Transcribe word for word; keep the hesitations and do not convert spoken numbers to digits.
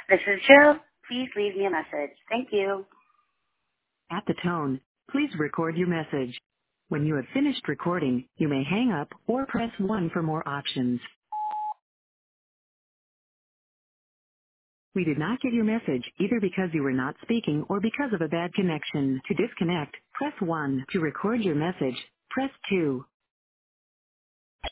This is Jill. Please leave me a message. Thank you. At the tone, please record your message. When you have finished recording, you may hang up or press one for more options. We did not get your message either because you were not speaking or because of a bad connection. To disconnect, press one. To record your message, press two.